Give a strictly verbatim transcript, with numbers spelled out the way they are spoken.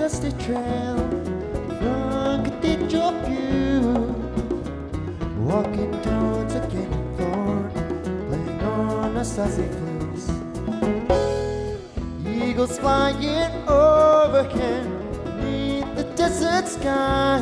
dusty trail from Cathedral View, walking towards a canyon thorn, playing on a saucy flutes. Eagles flying overhead beneath the desert sky,